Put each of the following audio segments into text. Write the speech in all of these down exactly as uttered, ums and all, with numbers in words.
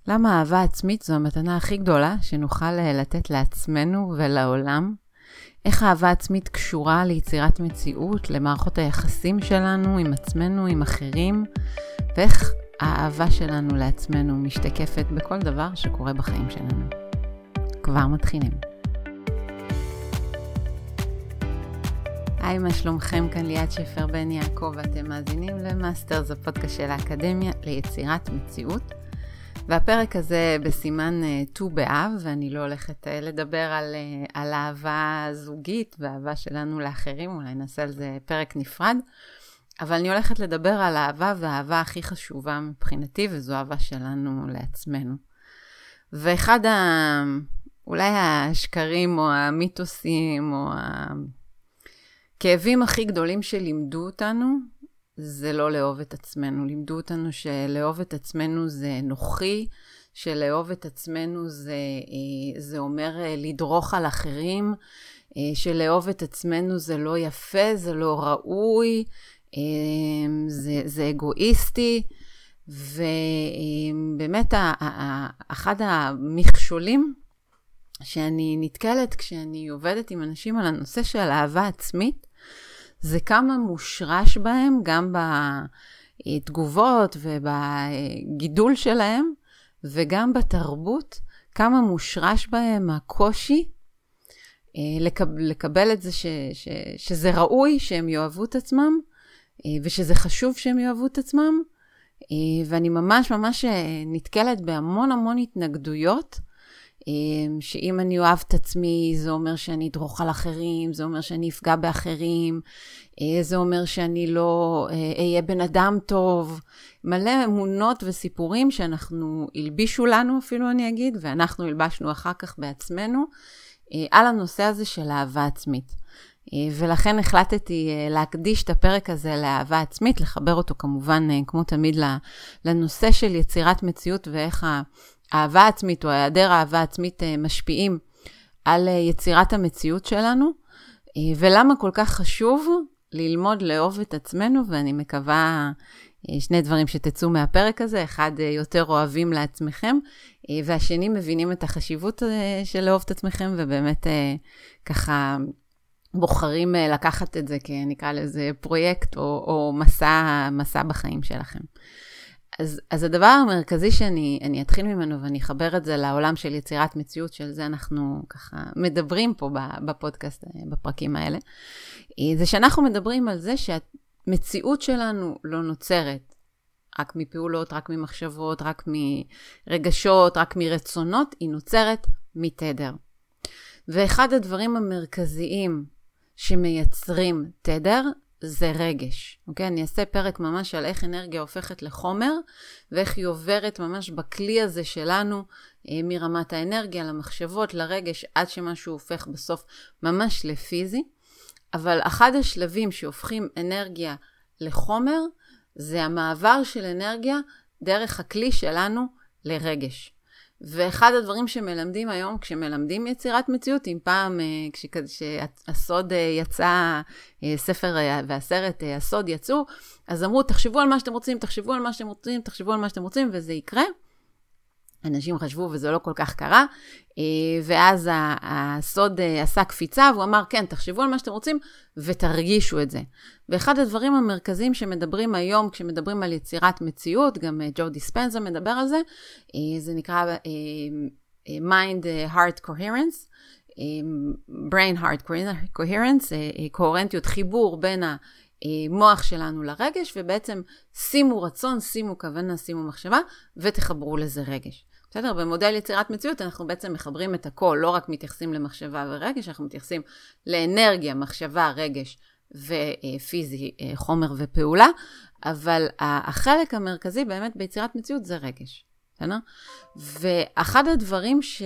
למה אהבה עצמית זו המתנה הכי גדולה שנוכל לתת לעצמנו ולעולם? איך אהבה עצמית קשורה ליצירת מציאות, למערכות היחסים שלנו עם עצמנו, עם אחרים, ואיך האהבה שלנו לעצמנו משתקפת בכל דבר שקורה בחיים שלנו. כבר מתחילים. היי, מה שלומכם? כאן ליאת שפר בן יעקב, ואתם מאזינים למאסטרס, הפודקאסט של האקדמיה ליצירת מציאות. והפרק הזה בסימן ט"ו באב, ואני לא הולכת לדבר על, על אהבה זוגית ואהבה שלנו לאחרים, אולי נעשה על זה פרק נפרד, אבל אני הולכת לדבר על האהבה והאהבה הכי חשובה מבחינתי, וזו אהבה שלנו לעצמנו. ואחד ה... אולי השקרים או המיתוסים או הכאבים הכי גדולים שלימדו אותנו, זה לא לאהוב את עצמנו. לימדו אותנו שלאהוב את עצמנו זה נוחי, שלאהוב את עצמנו זה, זה אומר לדרוך על אחרים, שלאהוב את עצמנו זה לא יפה, זה לא ראוי, זה, זה אגואיסטי, ובאמת אחד המכשולים שאני נתקלת כשאני עובדת עם אנשים על הנושא של אהבה עצמית, זה כמה מושרש בהם, גם בתגובות ובגידול שלהם, וגם בתרבות, כמה מושרש בהם הקושי לקבל את זה ש, ש, שזה ראוי שהם יאהבו את עצמם, ושזה חשוב שהם יאהבו את עצמם, ואני ממש ממש נתקלת בהמון המון התנגדויות, שאם אני אוהב את עצמי, זה אומר שאני אדרוך על אחרים, זה אומר שאני אפגע באחרים, זה אומר שאני לא אהיה בן אדם טוב, מלא אמונות וסיפורים שאנחנו הלבישו לנו אפילו אני אגיד, ואנחנו הלבשנו אחר כך בעצמנו, על הנושא הזה של אהבה עצמית. ולכן החלטתי להקדיש את הפרק הזה לאהבה עצמית, לחבר אותו כמובן כמו תמיד לנושא של יצירת מציאות ואיך ה... האהבה עצמית או היעדר האהבה עצמית משפיעים על יצירת המציאות שלנו, ולמה כל כך חשוב ללמוד לאהוב את עצמנו, ואני מקווה שני דברים שתצאו מהפרק הזה, אחד יותר אוהבים לעצמכם, והשני מבינים את החשיבות של לאהוב את עצמכם, ובאמת ככה בוחרים לקחת את זה כנקרא לזה פרויקט או, או מסע, מסע בחיים שלכם. אז, אז הדבר המרכזי שאני אני אתחיל ממנו ואני אחבר את זה לעולם של יצירת מציאות, של זה אנחנו ככה מדברים פה בפודקאסט, בפרקים האלה, זה שאנחנו מדברים על זה שהמציאות שלנו לא נוצרת רק מפעולות, רק ממחשבות, רק מרגשות, רק מרצונות, היא נוצרת מתדר. ואחד הדברים המרכזיים שמייצרים תדר, זה רגש. אוקיי? אני אעשה פרק ממש על איך אנרגיה הופכת לחומר, ואיך היא עוברת ממש בכלי הזה שלנו, מרמת האנרגיה למחשבות, לרגש, עד שמשהו הופך בסוף ממש לפיזי. אבל אחד השלבים שהופכים אנרגיה לחומר, זה המעבר של אנרגיה דרך הכלי שלנו לרגש. ואחד הדברים שמלמדים היום, כשמלמדים יצירת מציאות, אם פעם, כשהסוד יצא, ספר והסרט הסוד יצאו, אז אמרו, תחשבו על מה שאתם רוצים, תחשבו על מה שאתם רוצים, תחשבו על מה שאתם רוצים, וזה יקרה. אנשים חשבו וזה לא כל כך קרה, ואז הסוד עשה קפיצה, והוא אמר, כן, תחשבו על מה שאתם רוצים, ותרגישו את זה. ואחד הדברים המרכזיים שמדברים היום, כשמדברים על יצירת מציאות, גם ג'ו דיספנזה מדבר על זה, זה נקרא Mind Heart Coherence, Brain Heart Coherence, קוהרנטיות, חיבור בין המוח שלנו לרגש, ובעצם שימו רצון, שימו כוונה, שימו מחשבה, ותחברו לזה רגש. בסדר? במודל יצירת מציאות אנחנו בעצם מחברים את הכל, לא רק מתייחסים למחשבה ורגש, אנחנו מתייחסים לאנרגיה, מחשבה, רגש ופיזי, חומר ופעולה, אבל החלק המרכזי באמת ביצירת מציאות זה רגש. בסדר? ואחד הדברים ש...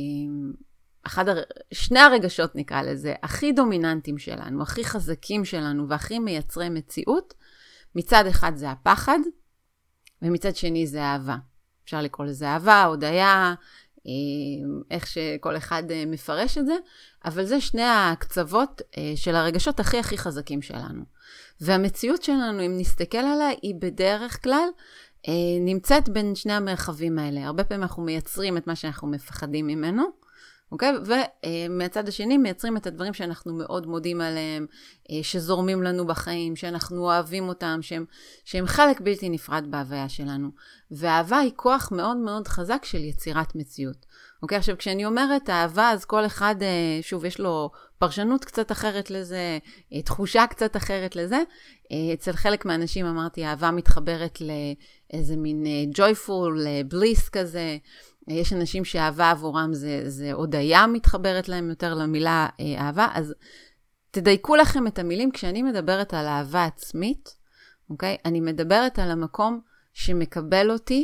אחד הר... שני הרגשות נקרא לזה, הכי דומיננטיים שלנו, הכי חזקים שלנו והכי מייצרי מציאות, מצד אחד זה הפחד, ומצד שני זה אהבה. אפשר לקרוא לזה אהבה, הודיה, איך שכל אחד מפרש את זה, אבל זה שני הקצוות של הרגשות הכי הכי חזקים שלנו. והמציאות שלנו, אם נסתכל עליה, היא בדרך כלל נמצאת בין שני המרחבים האלה. הרבה פעמים אנחנו מייצרים את מה שאנחנו מפחדים ממנו, אוקיי? ומהצד השני מייצרים את הדברים שאנחנו מאוד מודים עליהם, שזורמים לנו בחיים, שאנחנו אוהבים אותם, שהם, שהם חלק בלתי נפרד בהוויה שלנו. והאהבה היא כוח מאוד מאוד חזק של יצירת מציאות. אוקיי? עכשיו, כשאני אומרת אהבה, אז כל אחד, שוב, יש לו פרשנות קצת אחרת לזה, תחושה קצת אחרת לזה. אצל חלק מהאנשים אמרתי, אהבה מתחברת לאיזה מין joyful, bliss כזה. יש אנשים שאהבה עבורם זה, זה הודיה מתחברת להם יותר למילה אהבה. אז תדייקו לכם את המילים. כשאני מדברת על אהבה עצמית, אוקיי? אני מדברת על המקום שמקבל אותי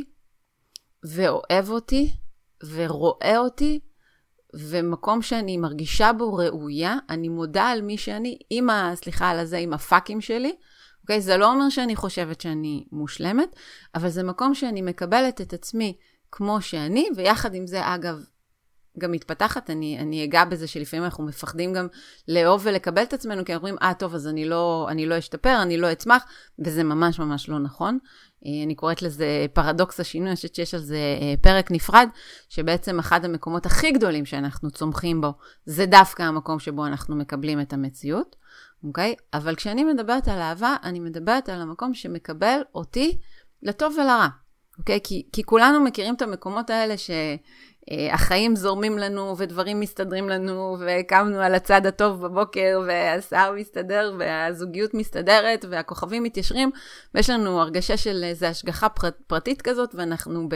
ואוהב אותי, ורואה אותי, ומקום שאני מרגישה בו ראויה, אני מודה על מי שאני, עם ה, סליחה על הזה, עם הפאקים שלי, אוקיי? זה לא אומר שאני חושבת שאני מושלמת, אבל זה מקום שאני מקבלת את עצמי כמו שאני, ויחד עם זה, אגב, גם מתפתחת, אני, אני אגע בזה שלפעמים אנחנו מפחדים גם לאהוב ולקבל את עצמנו, כי אנחנו אומרים, אה, טוב, אז אני לא, אני לא אשתפר, אני לא אצמח, וזה ממש ממש לא נכון. אני קוראת לזה פרדוקס השינוי, אני חושבת שיש על זה פרק נפרד, שבעצם אחד המקומות הכי גדולים שאנחנו צומחים בו, זה דווקא המקום שבו אנחנו מקבלים את המציאות, אוקיי? אבל כשאני מדברת על אהבה, אני מדברת על המקום שמקבל אותי לטוב ולרע, אוקיי? כי, כי כולנו מכירים את המקומות האלה ש... החיים זורמים לנו ודברים מסתדרים לנו וקמנו על הצד הטוב בבוקר והשיער מסתדר והזוגיות מסתדרת והכוכבים מתיישרים ויש לנו הרגשה של איזו השגחה פרטית כזאת ואנחנו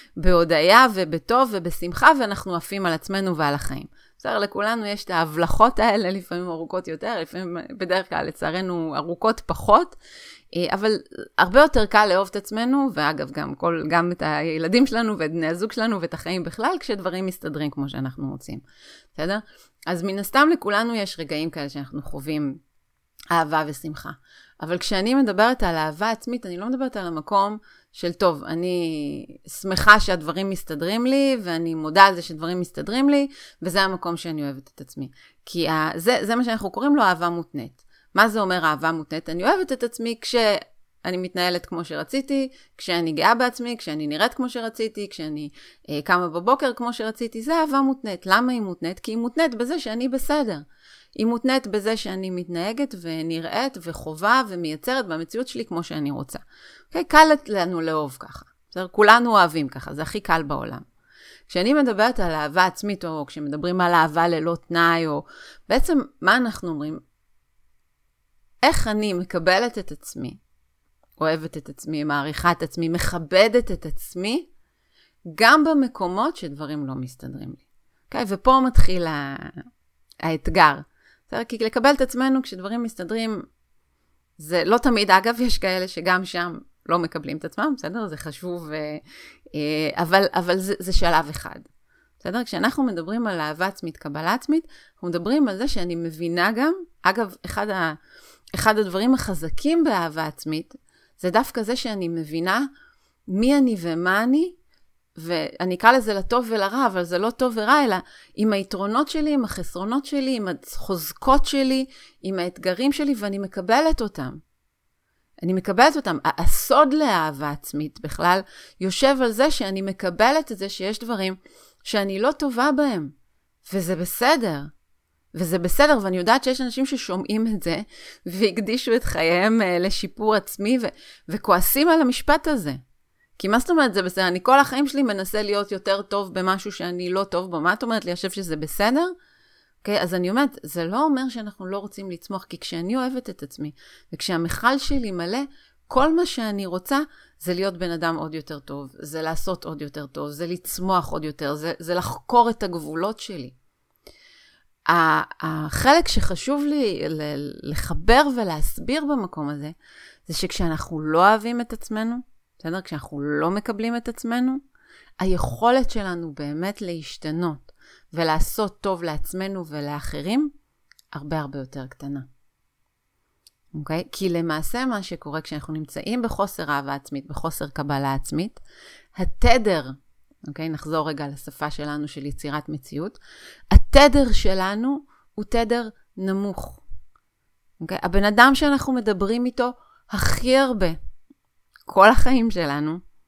בהודעה ובטוב ובשמחה ואנחנו עפים על עצמנו ועל החיים. בסדר, לכולנו יש את ההבלחות האלה, לפעמים ארוכות יותר, לפעמים בדרך כלל לצערנו ארוכות פחות, אבל הרבה יותר קל לאהוב את עצמנו, ואגב גם, כל, גם את הילדים שלנו ואת בני הזוג שלנו ואת החיים בכלל, כשדברים מסתדרים כמו שאנחנו רוצים. בסדר? אז מן הסתם לכולנו יש רגעים כאלה שאנחנו חווים אהבה ושמחה. אבל כשאני מדברת על אהבה עצמית, אני לא מדברת על המקום של טוב, אני שמחה שהדברים מסתדרים לי, ואני מודה על זה שדברים מסתדרים לי, וזה המקום שאני אוהבת את עצמי. כי זה, זה מה שאנחנו קוראים לו אהבה מותנית. מה זה אומר אהבה מותנית? אני אוהבת את עצמי כשאני מתנהלת כמו שרציתי, כשאני גאה בעצמי, כשאני נראית כמו שרציתי, כשאני אה, קמה בבוקר כמו שרציתי, זה אהבה מותנית. למה היא מותנית? כי היא מותנית בזה שאני בסדר. היא מותנית בזה שאני מתנהגת ונראית וחובה ומייצרת במציאות שלי כמו שאני רוצה. Okay? קל לנו לאהוב ככה. בסדר? כולנו אוהבים ככה, זה הכי קל בעולם. כשאני מדברת על אהבה עצמית, או כשמדברים על אהבה ללא תנאי, או בעצם מה אנחנו אומרים? איך אני מקבלת את עצמי, אוהבת את עצמי, מעריכה את עצמי, מכבדת את עצמי, גם במקומות שדברים לא מסתדרים לי. Okay? ופה מתחיל ה... האתגר. בסדר? כי לקבל את עצמנו כשדברים מסתדרים, זה לא תמיד, אגב, יש כאלה שגם שם לא מקבלים את עצמם, בסדר? זה חשוב, אבל, אבל זה, זה שלב אחד. בסדר? כשאנחנו מדברים על אהבה עצמית, קבלה עצמית, אנחנו מדברים על זה שאני מבינה גם, אגב, אחד, ה, אחד הדברים החזקים באהבה עצמית, זה דווקא זה שאני מבינה מי אני ומה אני, ואני אקרא לזה לטוב ולרע, אבל זה לא טוב ורע, אלא עם היתרונות שלי, עם החסרונות שלי, עם החוזקות שלי, עם האתגרים שלי, ואני מקבלת אותם. אני מקבלת אותם. הסוד לאהבה עצמית בכלל יושב על זה שאני מקבלת את זה שיש דברים שאני לא טובה בהם. וזה בסדר. וזה בסדר, ואני יודעת שיש אנשים ששומעים את זה, והקדישו את חייהם לשיפור עצמי, ו- וכועסים על המשפט הזה. כי מה זאת אומרת זה בסדר? אני כל החיים שלי מנסה להיות יותר טוב במשהו שאני לא טוב בו. מה את אומרת לי? אני חושב שזה בסדר? Okay, אז אני אומרת, זה לא אומר שאנחנו לא רוצים לצמוח, כי כשאני אוהבת את עצמי, וכשהמחל שלי מלא, כל מה שאני רוצה זה להיות בן אדם עוד יותר טוב, זה לעשות עוד יותר טוב, זה לצמוח עוד יותר, זה, זה לחקור את הגבולות שלי. החלק שחשוב לי לחבר ולהסביר במקום הזה, זה שכשאנחנו לא אוהבים את עצמנו, בסדר? כשאנחנו לא מקבלים את עצמנו, היכולת שלנו באמת להשתנות ולעשות טוב לעצמנו ולאחרים, הרבה הרבה יותר קטנה. אוקיי? כי למעשה מה שקורה כשאנחנו נמצאים בחוסר אהבה עצמית, בחוסר קבלה עצמית, התדר, אוקיי? נחזור רגע לשפה שלנו של יצירת מציאות, התדר שלנו הוא תדר נמוך. אוקיי? הבן אדם שאנחנו מדברים איתו הכי הרבה, כל החיים שלנו,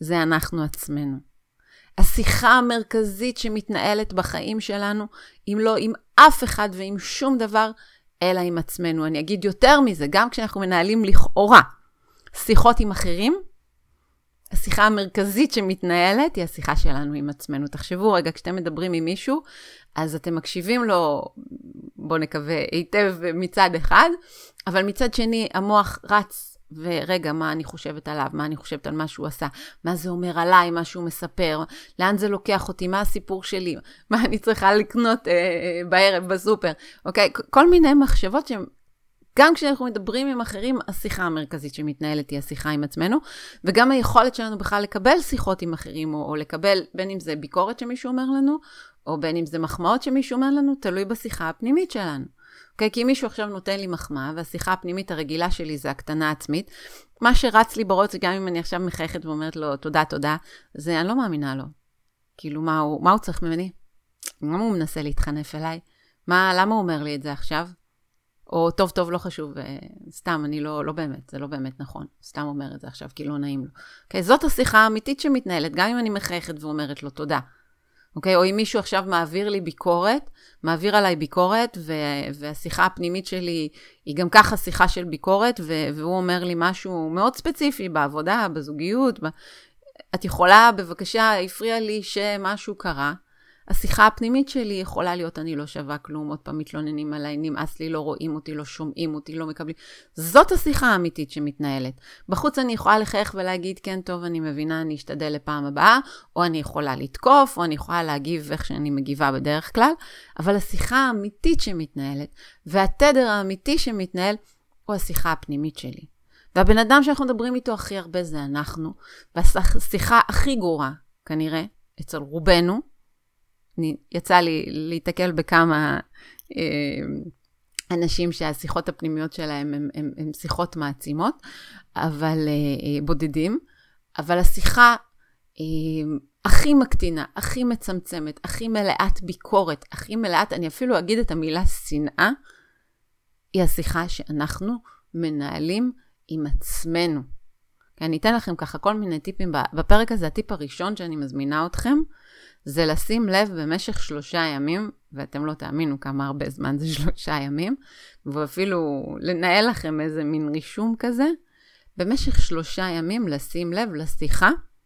זה אנחנו עצמנו. השיחה המרכזית שמתנהלת בחיים שלנו, אם לא עם אף אחד ועם שום דבר, אלא עם עצמנו. אני אגיד יותר מזה, גם כשאנחנו מנהלים לכאורה שיחות עם אחרים, השיחה המרכזית שמתנהלת היא השיחה שלנו עם עצמנו. תחשבו רגע, כשאתם מדברים עם מישהו, אז אתם מקשיבים לו, בוא נקווה, היטב מצד אחד, אבל מצד שני המוח רץ, ורגע, מה אני חושבת עליו, מה אני חושבת על מה שהוא עשה, מה זה אומר עליי, מה שהוא מספר, לאן זה לוקח אותי, מה הסיפור שלי, מה אני צריכה לקנות אה, אה, בערב בסופר, אוקיי? כל מיני מחשבות שהן, גם כשאנחנו מדברים עם אחרים, השיחה המרכזית שמתנהלת היא השיחה עם עצמנו, וגם היכולת שלנו בכלל לקבל שיחות עם אחרים, או, או לקבל, בין אם זה ביקורת שמישהו אומר לנו, או בין אם זה מחמאות שמישהו אומר לנו, תלוי בשיחה הפנימית שלנו. Okay, כי מישהו עכשיו נותן לי מחמאה, והשיחה הפנימית הרגילה שלי זה הקטנה עצמית, מה שרץ לי בראש, גם אם אני עכשיו מחייכת ואומרת לו תודה, תודה, זה אני לא מאמינה לו. כאילו, מה הוא, מה הוא צריך ממני? למה הוא מנסה להתחנף אליי? מה, למה הוא אומר לי את זה עכשיו? או טוב, טוב, לא חשוב, סתם, אני לא, לא באמת, זה לא באמת נכון. סתם אומר את זה עכשיו, כי לא נעים לו. Okay, זאת השיחה האמיתית שמתנהלת, גם אם אני מחייכת ואומרת לו תודה. אוקיי? או אם מישהו עכשיו מעביר לי ביקורת, מעביר עליי ביקורת, ו- והשיחה הפנימית שלי היא גם ככה שיחה של ביקורת, ו- והוא אומר לי משהו מאוד ספציפי בעבודה, בזוגיות, ב- את יכולה, בבקשה, הפריע לי שמשהו קרה, השיחה הפנימית שלי יכולה להיות, אני לא שווה כלום, עוד פעם מתלוננים עליי, נמאס לי, לא רואים אותי, לא שומעים אותי, לא מקבלים. זאת השיחה האמיתית שמתנהלת. בחוץ אני יכולה לחייך ולהגיד, כן, טוב, אני מבינה, אני אשתדל לפעם הבאה, או אני יכולה לתקוף, או אני יכולה להגיב איך שאני מגיבה בדרך כלל, אבל השיחה האמיתית שמתנהלת, והתדר האמיתי שמתנהל, הוא השיחה הפנימית שלי. והבן אדם שאנחנו מדברים איתו הכי הרבה זה אנחנו, והשיחה הכי גרועה, כנראה, אצל רובנו, אני, יצא לי להתקל בכמה אה, אנשים שהשיחות הפנימיות שלהם הם, הם, הם שיחות מעצימות, אבל אה, בודדים, אבל השיחה אה, הכי מקטינה, הכי מצמצמת, הכי מלאת ביקורת, הכי מלאת, אני אפילו אגיד את המילה שנאה, היא השיחה שאנחנו מנהלים עם עצמנו. כי אני אתן לכם ככה כל מיני טיפים, בפרק הזה הטיפ הראשון שאני מזמינה אתכם, זה לשים לב במשך שלושה ימים, ואתם לא תאמינו כמה הרבה זמן זה שלושה ימים, ואפילו לנהל לכם איזה מין רישום כזה, במשך שלושה ימים לשים לב לשיחה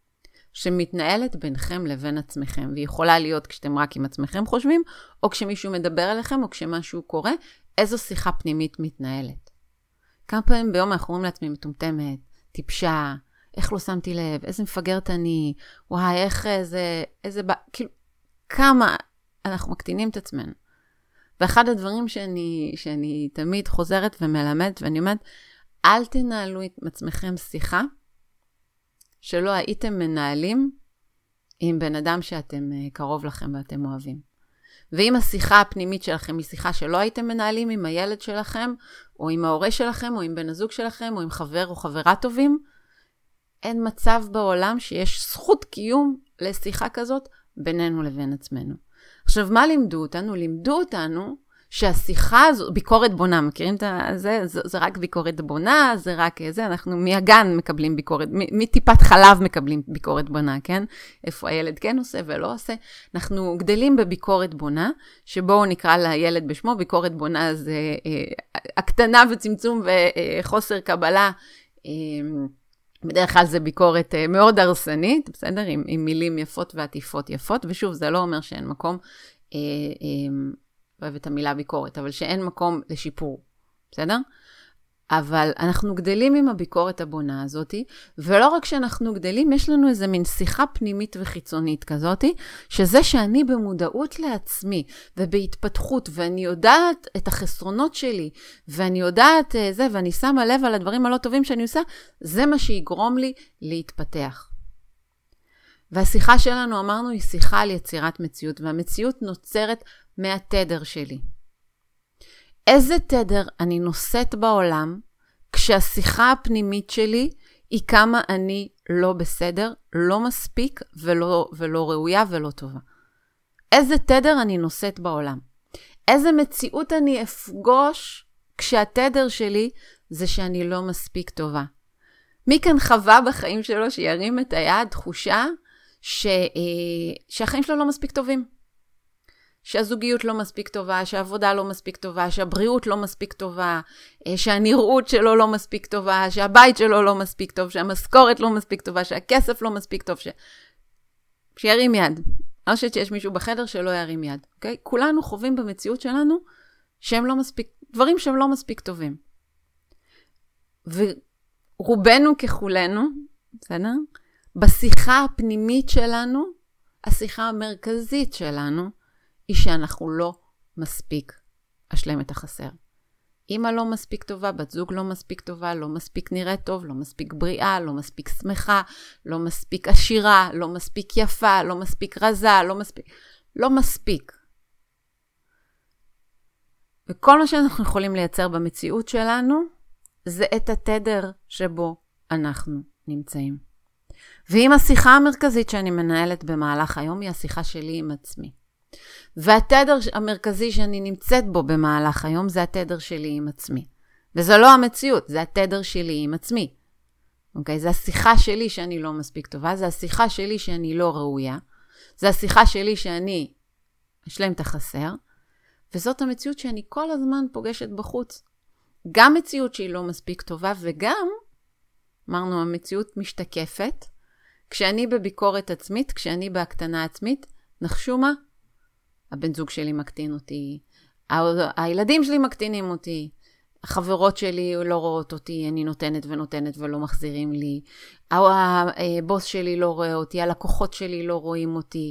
שמתנהלת ביניכם לבין עצמכם, והיא יכולה להיות כשאתם רק עם עצמכם חושבים, או כשמישהו מדבר אליכם, או כשמשהו קורה, איזו שיחה פנימית מתנהלת. כמה פעמים ביום אנחנו אומרים לעצמי מטומטמת, טיפשה, איך לא שמתי לב, איזה מפגרת אני, וואי, איך איזה, איזה, כאילו, כמה אנחנו מקטינים את עצמנו. ואחד הדברים שאני, שאני תמיד חוזרת ומלמדת, ואני אומרת, אל תנהלו עם עצמכם שיחה, שלא הייתם מנהלים עם בן אדם שאתם קרוב לכם ואתם אוהבים. ואם השיחה הפנימית שלכם היא שיחה שלא הייתם מנהלים עם הילד שלכם, או עם ההורה שלכם, או עם בן הזוג שלכם, או עם חבר או חברה טובים, אין מצב בעולם שיש זכות קיום לשיחה כזאת בינינו לבין עצמנו. עכשיו, מה לימדו אותנו? לימדו אותנו שהשיחה הזו, ביקורת בונה, מכירים את זה? זה, זה רק ביקורת בונה, זה רק זה, אנחנו מהגן מקבלים ביקורת, מטיפת חלב מקבלים ביקורת בונה, כן? איפה הילד כן עושה ולא עושה. אנחנו גדלים בביקורת בונה, שבו נקרא לילד בשמו, ביקורת בונה זה אה, הקטנה וצמצום וחוסר קבלה, אה, בדרך כלל זה ביקורת מאוד הרסנית, בסדר? עם, עם מילים יפות ועטיפות יפות, ושוב, זה לא אומר שאין מקום, אה, אה, לא אוהב את המילה ביקורת, אבל שאין מקום לשיפור, בסדר? אבל אנחנו גדלים עם הביקורת הבונה הזאת, ולא רק שאנחנו גדלים, יש לנו איזה מין שיחה פנימית וחיצונית כזאת, שזה שאני במודעות לעצמי, ובהתפתחות, ואני יודעת את החסרונות שלי, ואני יודעת זה, ואני שמה לב על הדברים הלא טובים שאני עושה, זה מה שיגרום לי להתפתח. והשיחה שלנו, אמרנו, היא שיחה על יצירת מציאות, והמציאות נוצרת מהתדר שלי. איזה תדר אני נושאת בעולם, כשהשיחה הפנימית שלי היא כמה אני לא בסדר, לא מספיק ולא, ולא ראויה ולא טובה. איזה תדר אני נושאת בעולם. איזה מציאות אני אפגוש כשהתדר שלי זה שאני לא מספיק טובה. מי כאן חווה בחיים שלו שירים את היד תחושה ש, שהחיים שלו לא מספיק טובים? שהזוגיות לא מספיק טובה, שהעבודה לא מספיק טובה, שהבריאות לא מספיק טובה, שהנראות שלו לא מספיק טובה, שהבית שלו לא מספיק טוב, שהמשכורת לא מספיק טובה, שהכסף לא מספיק טוב, ש... שירים יד. אני חושבת שיש מישהו בחדר שלא ירים יד, אוקיי? כולנו חווים במציאות שלנו שהם לא מספיק, דברים שהם לא מספיק טובים. ורובנו ככולנו, בסדר? בשיחה הפנימית שלנו, השיחה המרכזית שלנו, היא שאנחנו לא מספיק אשלם את החסר. אמא לא מספיק טובה, בת זוג לא מספיק טובה, לא מספיק נראית טוב, לא מספיק בריאה, לא מספיק שמחה, לא מספיק עשירה, לא מספיק יפה, לא מספיק רזה, לא מספיק, לא מספיק. וכל מה שאנחנו יכולים לייצר במציאות שלנו, זה את התדר שבו אנחנו נמצאים. ואם השיחה המרכזית שאני מנהלת במהלך היום, היא השיחה שלי עם עצמי. והתדר המרכזי שאני נמצאת בו במהלך היום, זה התדר שלי עם עצמי. וזה לא המציאות, זה התדר שלי עם עצמי. אוקיי? זה השיחה שלי שאני לא מספיק טובה, זה השיחה שלי שאני לא ראויה, זה השיחה שלי שאני אשלם את החסר, וזאת המציאות שאני כל הזמן פוגשת בחוץ. גם מציאות שהיא לא מספיק טובה, וגם, אמרנו, המציאות משתקפת, כשאני בביקורת עצמית, כשאני בהקטנה עצמית, נחשו מה? הבן זוג שלי מקטין אותי, הילדים שלי מקטינים אותי, החברות שלי לא רואות אותי, אני נותנת ונותנת ולא מחזירים לי, הבוס שלי לא רואה אותי, הלקוחות שלי לא רואים אותי.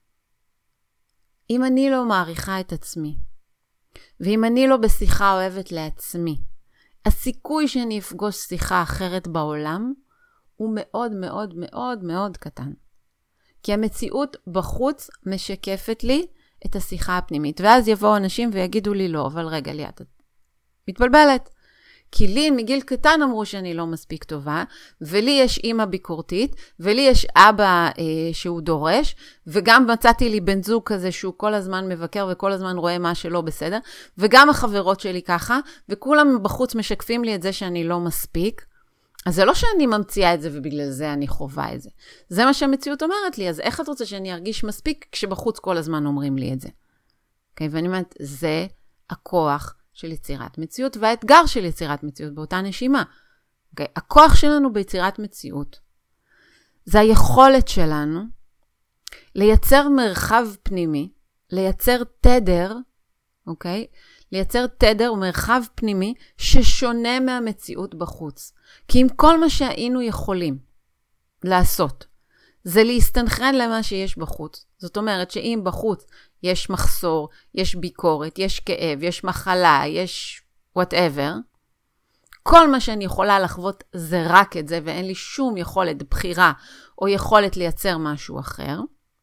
אם אני לא מעריכה את עצמי, ואם אני לא בשיחה אוהבת לעצמי, הסיכוי שאני אפגוש שיחה אחרת בעולם, הוא מאוד מאוד מאוד מאוד קטן. כי המציאות בחוץ משקפת לי את השיחה הפנימית. ואז יבואו אנשים ויגידו לי לא, אבל רגע לי, את מתבלבלת. כי לי מגיל קטן אמרו שאני לא מספיק טובה, ולי יש אמא ביקורתית, ולי יש אבא אה, שהוא דורש, וגם מצאתי לי בן זוג כזה שהוא כל הזמן מבקר וכל הזמן רואה מה שלא בסדר, וגם החברות שלי ככה, וכולם בחוץ משקפים לי את זה שאני לא מספיק. אז זה לא שאני ממציאה את זה ובגלל זה אני חובה את זה. זה מה שהמציאות אומרת לי, אז איך את רוצה שאני ארגיש מספיק כשבחוץ כל הזמן אומרים לי את זה? Okay, ואני אומרת, זה הכוח של יצירת מציאות והאתגר של יצירת מציאות באותה נשימה. Okay, הכוח שלנו ביצירת מציאות זה היכולת שלנו לייצר מרחב פנימי, לייצר תדר, אוקיי? Okay? לייצר תדר ומרחב פנימי ששונה מהמציאות בחוץ. כי אם כל מה שהיינו יכולים לעשות, זה להסתנכרן למה שיש בחוץ. זאת אומרת שאם בחוץ יש מחסור, יש ביקורת, יש כאב, יש מחלה, יש whatever, כל מה שאני יכולה לחוות זה רק את זה, ואין לי שום יכולת בחירה או יכולת לייצר משהו אחר.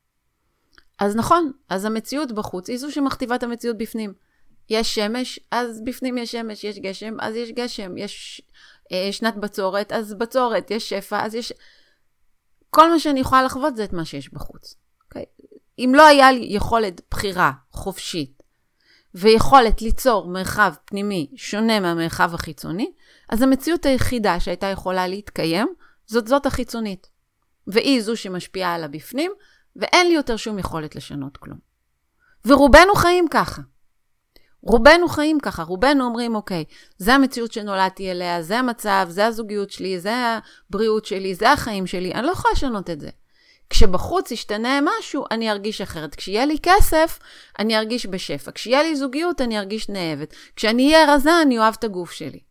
אז נכון, אז המציאות בחוץ היא זו שמכתיבה את המציאות בפנים. יש שמש, אז בפנים יש שמש, יש גשם, אז יש גשם, יש אה, שנת בצורת, אז בצורת, יש שפע, אז יש... כל מה שאני יכולה לחוות זה את מה שיש בחוץ. Okay? אם לא היה לי יכולת בחירה חופשית, ויכולת ליצור מרחב פנימי שונה מהמרחב החיצוני, אז המציאות היחידה שהייתה יכולה להתקיים, זאת זאת החיצונית. והיא זו שמשפיעה על הבפנים, ואין לי יותר שום יכולת לשנות כלום. ורובנו חיים ככה. רובנו חיים ככה, רובנו אומרים, אוקיי, זה המציאות שנולדתי אליה, זה המצב, זה הזוגיות שלי, זה הבריאות שלי, זה החיים שלי, אני לא יכולה לשנות את זה. כשבחוץ ישתנה משהו, אני ארגיש אחרת. כשיהיה לי כסף, אני ארגיש בשפע. כשיהיה לי זוגיות, אני ארגיש נאהבת. כשאני אהיה רזה, אני אוהב את הגוף שלי.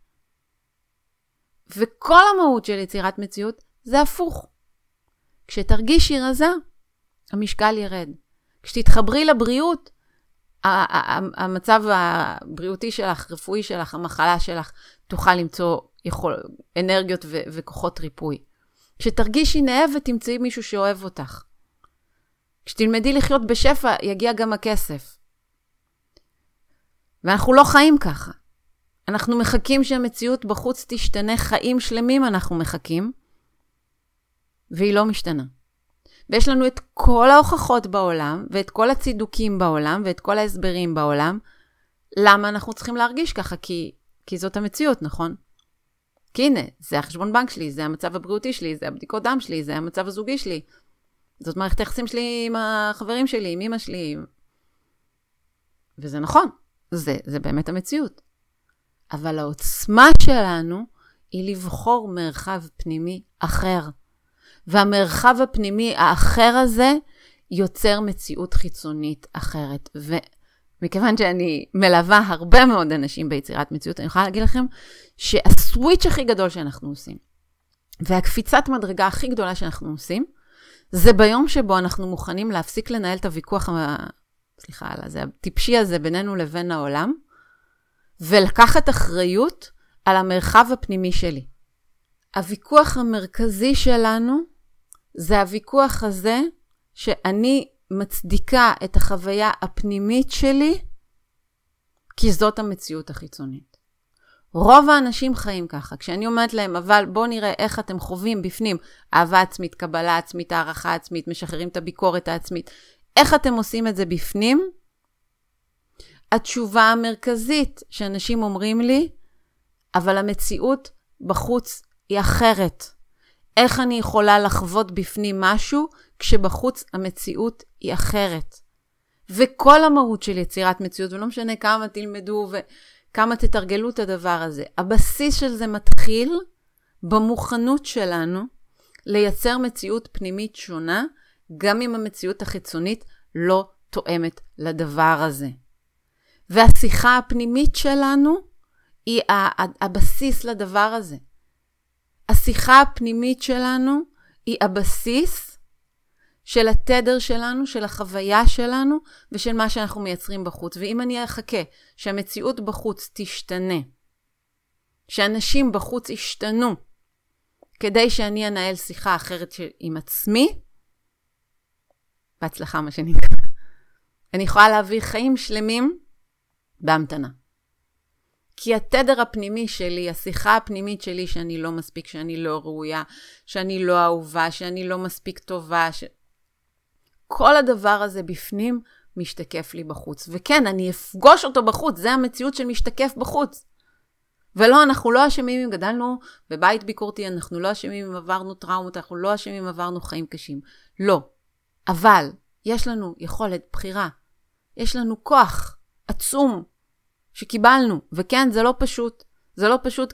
וכל המהות של יצירת מציאות, זה הפוך. כשתרגישי רזה, המשקל ירד. כשתתחברי לבריאות, המצב הבריאותי שלך, רפואי שלך, המחלה שלך, תוכל למצוא יכול, אנרגיות ו- וכוחות ריפוי. כשתרגישי נאהבת, תמצאי מישהו שאוהב אותך. כשתלמדי לחיות בשפע, יגיע גם הכסף. ואנחנו לא חיים ככה. אנחנו מחכים שהמציאות בחוץ תשתנה, חיים שלמים אנחנו מחכים, והיא לא משתנה. ויש לנו את כל ההוכחות בעולם, ואת כל הצידוקים בעולם, ואת כל ההסברים בעולם, למה אנחנו צריכים להרגיש ככה, כי, כי זאת המציאות, נכון? כי הנה, זה החשבון בנק שלי, זה המצב הבריאותי שלי, זה הבדיקות דם שלי, זה המצב הזוגי שלי. זאת מערכת היחסים שלי עם החברים שלי, עם אמא שלי. וזה נכון, זה, זה באמת המציאות. אבל העוצמה שלנו היא לבחור מרחב פנימי אחר. והמרחב הפנימי האחר הזה יוצר מציאות חיצונית אחרת. ומכיוון שאני מלווה הרבה מאוד אנשים ביצירת מציאות, אני יכולה להגיד לכם שהסוויץ' הכי גדול שאנחנו עושים, והקפיצת מדרגה הכי גדולה שאנחנו עושים, זה ביום שבו אנחנו מוכנים להפסיק לנהל את הוויכוח, סליחה, זה הטיפשי הזה בינינו לבין העולם, ולקחת אחריות על המרחב הפנימי שלי. הוויכוח המרכזי שלנו, זה הוויכוח הזה, שאני מצדיקה את החוויה הפנימית שלי, כי זאת המציאות החיצונית. רוב האנשים חיים ככה. כשאני אומרת להם, אבל בואו נראה איך אתם חווים בפנים, אהבה עצמית, קבלה עצמית, הערכה עצמית, משחררים את הביקורת העצמית. איך אתם עושים את זה בפנים? התשובה המרכזית שאנשים אומרים לי, אבל המציאות בחוץ היא אחרת. איך אני יכולה לחוות בפנים משהו, כשבחוץ המציאות היא אחרת. וכל המהות של יצירת מציאות, ולא משנה כמה תלמדו וכמה תתרגלו את הדבר הזה, הבסיס של זה מתחיל במוכנות שלנו לייצר מציאות פנימית שונה, גם אם המציאות החיצונית לא תואמת לדבר הזה. והשיחה הפנימית שלנו היא הבסיס לדבר הזה. השיחה הפנימית שלנו היא הבסיס של התדר שלנו, של החוויה שלנו, ושל מה שאנחנו מייצרים בחוץ. ואם אני אחכה שהמציאות בחוץ תשתנה, שאנשים בחוץ ישתנו, כדי שאני אנהל שיחה אחרת עם עצמי, בהצלחה מה שנקרא. אני יכולה להביא חיים שלמים בהמתנה. כי התדר הפנימי שלי, השיחה הפנימית שלי, שאני לא מספיק, שאני לא ראויה, שאני לא אהובה, שאני לא מספיק טובה, ש... כל הדבר הזה בפנים משתקף לי בחוץ. וכן, אני אפגוש אותו בחוץ, זה המציאות של משתקף בחוץ. ולא, אנחנו לא אשמים אם גדלנו בבית ביקורתי, אנחנו לא אשמים אם עברנו טראומות, אנחנו לא אשמים אם עברנו חיים קשים. לא. אבל יש לנו יכולת בחירה. יש לנו כוח עצום שקיבלנו. וכן, זה לא פשוט. זה לא פשוט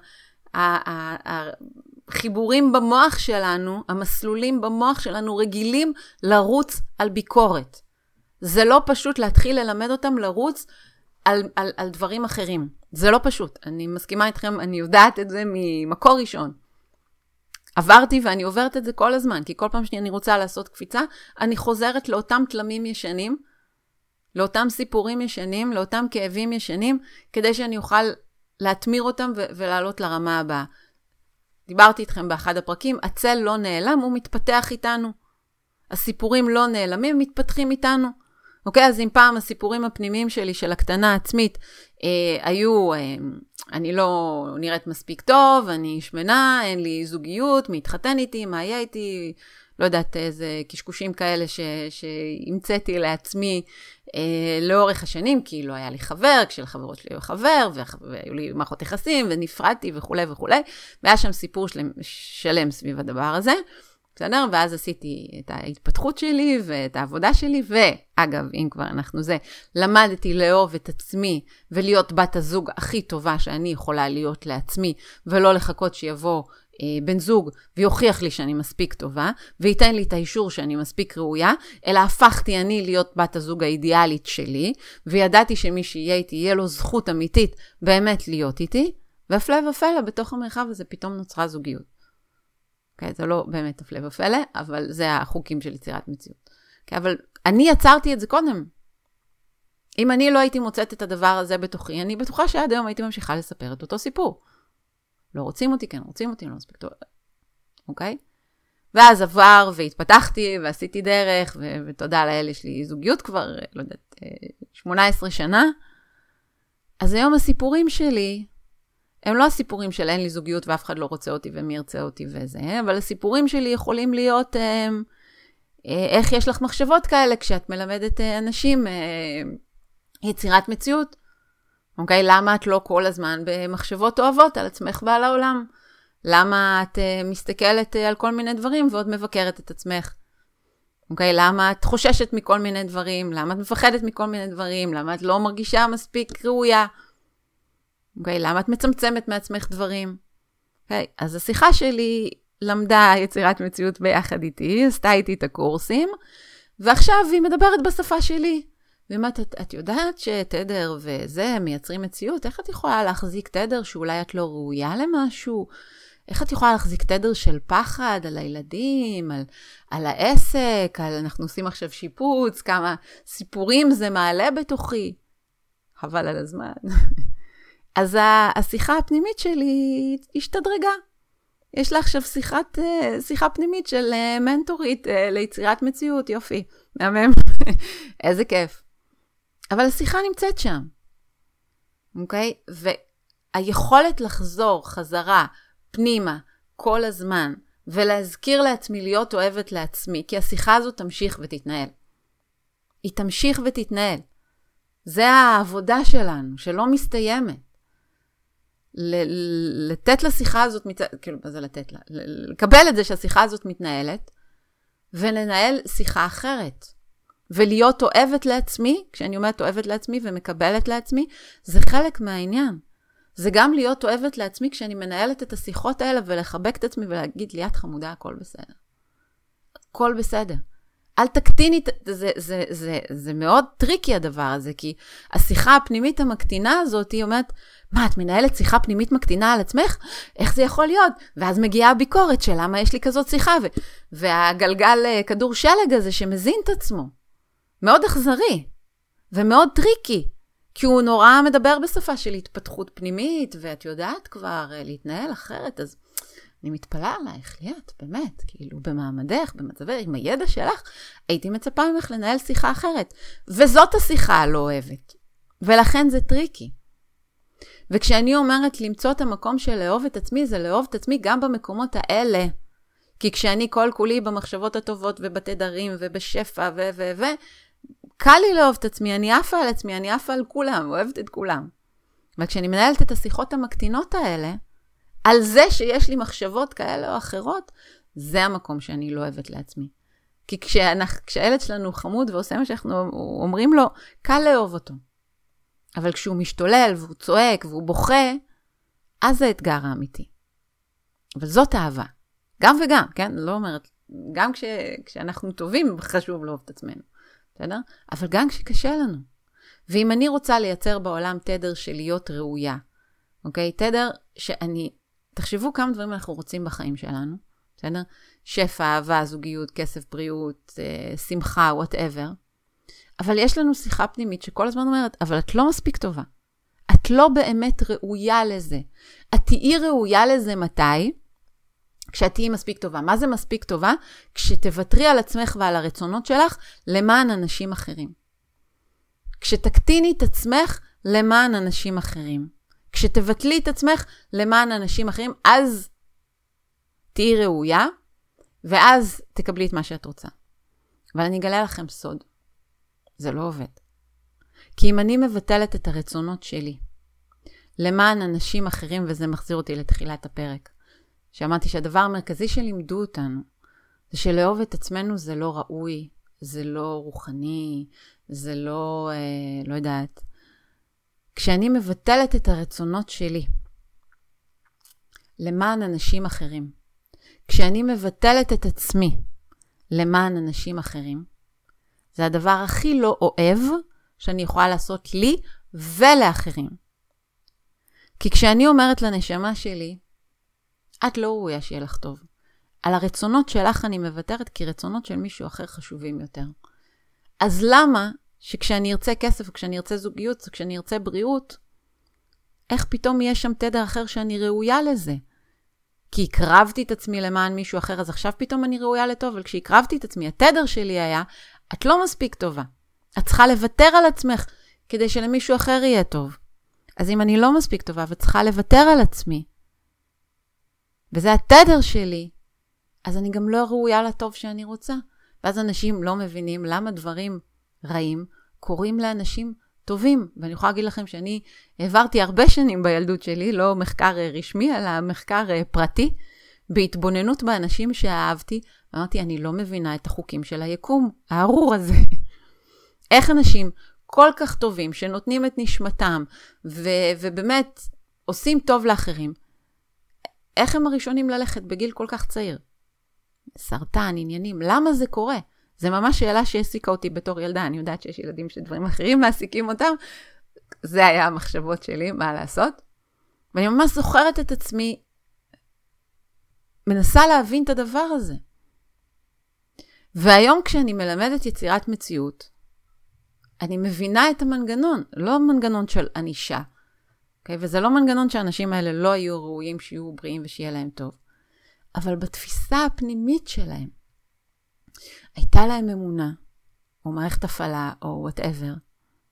כשהחיבורים במוח שלנו, המסלולים במוח שלנו רגילים לרוץ על ביקורת. זה לא פשוט להתחיל ללמד אותם לרוץ על, על, על דברים אחרים. זה לא פשוט. אני מסכימה איתכם, אני יודעת את זה ממקור ראשון. עברתי ואני עוברת את זה כל הזמן, כי כל פעם שאני רוצה לעשות קפיצה, אני חוזרת לאותם תלמים ישנים, לאותם סיפורים ישנים, לאותם כאבים ישנים, כדי שאני אוכל להתמיר אותם ו- ולעלות לרמה הבאה. דיברתי איתכם באחד הפרקים, הצל לא נעלם, הוא מתפתח איתנו. הסיפורים לא נעלמים, מתפתחים איתנו. אוקיי, אז אם פעם הסיפורים הפנימיים שלי של הקטנה עצמית אה, היו, אה, אני לא נראית מספיק טוב, אני שמנה, אין לי זוגיות, מתחתן איתי, מה יהיה איתי, לא יודעת איזה קשקושים כאלה ש, שהמצאתי לעצמי אה, לאורך השנים, כי לא היה לי חבר, כשלחברות שלי היו חבר, והיו לי מערכות יחסים, ונפרדתי וכו' וכו'. והיה שם סיפור שלם, שלם סביב הדבר הזה. בסדר? ואז עשיתי את ההתפתחות שלי ואת העבודה שלי, ואגב, אם כבר אנחנו זה, למדתי לאהוב את עצמי ולהיות בת הזוג הכי טובה שאני יכולה להיות לעצמי, ולא לחכות שיבוא אה, בן זוג ויוכיח לי שאני מספיק טובה, וייתן לי את האישור שאני מספיק ראויה, אלא הפכתי אני להיות בת הזוג האידיאלית שלי, וידעתי שמי שיהיה איתי, יהיה לו זכות אמיתית באמת להיות איתי, והפלא ופלא בתוך המרחב הזה פתאום נוצרה זוגיות. Okay, זה לא באמת הפלא ופלא, אבל זה החוקים של יצירת מציאות. Okay, אבל אני יצרתי את זה קודם. אם אני לא הייתי מוצאת את הדבר הזה בתוכי, אני בטוחה שעד היום הייתי ממשיכה לספר את אותו סיפור. לא רוצים אותי, כן, רוצים אותי, לא מספיק טוב. אוקיי? ואז עבר והתפתחתי ועשיתי דרך, ו- ותודה לאל, יש לי זוגיות כבר, לא יודעת, שמונה עשרה שנה. אז היום הסיפורים שלי, הם לא הסיפורים של אין לי זוגיות ואף אחד לא רוצה אותי ומי ירצה אותי וזה, אבל הסיפורים שלי יכולים להיות הם, איך יש לך מחשבות כאלה כשאת מלמדת אנשים יצירת מציאות. אוקיי? למה את לא כל הזמן במחשבות אוהבות על עצמך ועל העולם? למה את uh, מסתכלת uh, על כל מיני דברים ועוד מבקרת את עצמך? אוקיי? למה את חוששת מכל מיני דברים? למה את מפחדת מכל מיני דברים? למה את לא מרגישה מספיק ראויה? אוקיי? למה את מצמצמת מעצמך דברים? אוקיי? אז השיחה שלי למדה יצירת מציאות ביחד איתי, עשתה איתי את הקורסים, ועכשיו היא מדברת בשפה שלי. ואומרת, את, את יודעת שתדר וזה מייצרים מציאות? איך את יכולה להחזיק תדר שאולי את לא ראויה למשהו? איך את יכולה להחזיק תדר של פחד על הילדים, על, על העסק, על אנחנו עושים עכשיו שיפוץ, כמה סיפורים זה מעלה בתוכי? חבל על הזמן. אז השיחה הפנימית שלי השתדרגה. יש לה עכשיו שיחת, שיחה פנימית של מנטורית ליצירת מציאות, יופי, מהמם, איזה כיף. אבל השיחה נמצאת שם, אוקיי? והיכולת לחזור חזרה פנימה כל הזמן, ולהזכיר לעצמי להיות אוהבת לעצמי, כי השיחה הזאת תמשיך ותתנהל. היא תמשיך ותתנהל. זה העבודה שלנו, שלא מסתיימת. לתת לשיחה הזאת, כאילו, מה זה לתת לה? לקבל את זה שהשיחה הזאת מתנהלת, ולנהל שיחה אחרת. ולהיות אוהבת לעצמי, כשאני אומרת אוהבת לעצמי ומקבלת לעצמי, זה חלק מהעניין. זה גם להיות אוהבת לעצמי כשאני מנהלת את השיחות האלה, ולחבק את עצמי ולהגיד לי, את חמודה, הכל בסדר. הכל בסדר. אל תקטיני, זה, זה, זה, זה מאוד טריקי הדבר הזה, כי השיחה הפנימית המקטינה הזאת, היא אומרת, מה, את מנהלת שיחה פנימית מקטינה על עצמך? איך זה יכול להיות? ואז מגיעה הביקורת של למה יש לי כזאת שיחה, ו- והגלגל כדור שלג הזה שמזין את עצמו. מאוד אכזרי, ומאוד טריקי, כי הוא נורא מדבר בשפה של התפתחות פנימית, ואת יודעת כבר להתנהל אחרת, אז אני מתפלאה עלייך, ליאת, באמת, כאילו במעמדך, במצבך, עם הידע שלך, הייתי מצפה ממך לנהל שיחה אחרת, וזאת השיחה הלא אוהבת, ולכן זה טריקי. וכשאני אומרת למצוא את המקום של לאהוב את עצמי, זה לאהוב את עצמי גם במקומות האלה, כי כשאני כל כולי במחשבות הטובות ובתדרים ובשפע ו ו ו קל לי לאהוב את עצמי, אני עפה על עצמי, אני עפה על כולם, אוהבת את כולם. וכשאני מנהלת את השיחות המקטינות האלה, על זה שיש לי מחשבות כאלה או אחרות, זה המקום שאני לא אוהבת לעצמי. כי כשאנחנו, כשהילד שלנו חמוד ועושה מה שאנחנו אומרים לו, קל לאהוב אותו. אבל כשהוא משתולל והוא צועק והוא בוכה, אז זה האתגר האמיתי. אבל זאת אהבה. גם וגם, כן? לא אומרת, גם כש, כשאנחנו טובים, חשוב לאהוב את עצמנו. בסדר? אבל גם כשקשה לנו. ואם אני רוצה לייצר בעולם תדר של להיות ראויה, אוקיי? תדר שאני, תחשבו כמה דברים אנחנו רוצים בחיים שלנו, בסדר? שפע, אהבה, זוגיות, כסף, בריאות, אה, שמחה, whatever. אבל יש לנו שיחה פנימית שכל הזמן אומרת, אבל את לא מספיק טובה. את לא באמת ראויה לזה. את תהיי ראויה לזה מתי? כשאת תהיי מספיק טובה. מה זה מספיק טובה? כשתוותרי על עצמך ועל הרצונות שלך למען אנשים אחרים. כשתקטיני את עצמך למען אנשים אחרים. כשתבטלי את עצמך למען אנשים אחרים, אז תהיי ראויה, ואז תקבלי את מה שאת רוצה. אבל אני אגלה לכם סוד. זה לא עובד. כי אם אני מבטלת את הרצונות שלי למען אנשים אחרים, וזה מחזיר אותי לתחילת הפרק, שאמרתי שהדבר המרכזי שלימדו אותנו, זה שלאהוב את עצמנו זה לא ראוי, זה לא רוחני, זה לא, אה, לא יודעת. כשאני מבטלת את הרצונות שלי למען אנשים אחרים, כשאני מבטלת את עצמי למען אנשים אחרים, זה הדבר הכי לא אוהב שאני יכולה לעשות לי ולאחרים. כי כשאני אומרת לנשמה שלי, את לא ראויה שיהיה לך טוב. על הרצונות שלך אני מוותרת, כי רצונות של מישהו אחר חשובים יותר. אז למה שכשאני ארצה כסף, כשאני ארצה זוגיות, כשאני ארצה בריאות, איך פתאום יהיה שם תדר אחר שאני ראויה לזה? כי הקרבתי את עצמי למען מישהו אחר, אז עכשיו פתאום אני ראויה לטוב, אבל כשהקרבתי את עצמי, התדר שלי היה, את לא מספיק טובה. את צריכה לוותר על עצמך, כדי שלמישהו אחר יהיה טוב. אז אם אני לא מספיק טובה, וצריכה לוותר על עצמי, וזה התדר שלי, אז אני גם לא ראויה לטוב שאני רוצה. ואז אנשים לא מבינים למה דברים רעים קורים לאנשים טובים. ואני יכולה להגיד לכם שאני העברתי הרבה שנים בילדות שלי, לא מחקר רשמי, אלא מחקר פרטי, בהתבוננות באנשים שאהבתי, ואמרתי, אני לא מבינה את החוקים של היקום, הארור הזה. איך אנשים כל כך טובים, שנותנים את נשמתם, ו- ובאמת עושים טוב לאחרים, איך הם הראשונים ללכת בגיל כל כך צעיר? סרטן, עניינים, למה זה קורה? זה ממש שאלה שהעסיקה אותי בתור ילדה, אני יודעת שיש ילדים שדברים אחרים מעסיקים אותם, זה היה המחשבות שלי, מה לעשות? ואני ממש זוכרת את עצמי, מנסה להבין את הדבר הזה. והיום כשאני מלמדת יצירת מציאות, אני מבינה את המנגנון, לא מנגנון של אנישה. Okay? וזה לא מנגנון שהאנשים האלה לא היו ראויים, שיהיו בריאים ושיהיה להם טוב. אבל בתפיסה הפנימית שלהם, הייתה להם אמונה, או מערכת הפעלה, או whatever,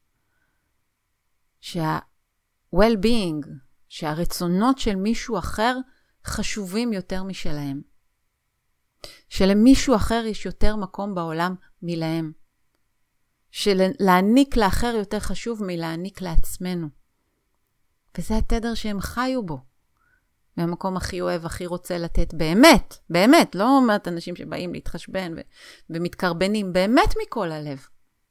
שה-well-being, שהרצונות של מישהו אחר חשובים יותר משלהם. שלמישהו אחר יש יותר מקום בעולם מלהם. שלהעניק לאחר יותר חשוב מלהעניק לעצמנו. וזה התדר שהם חיו בו. מהמקום הכי אוהב, הכי רוצה לתת באמת, באמת, לא אומרת אנשים שבאים להתחשבן ו- ומתקרבנים, באמת מכל הלב.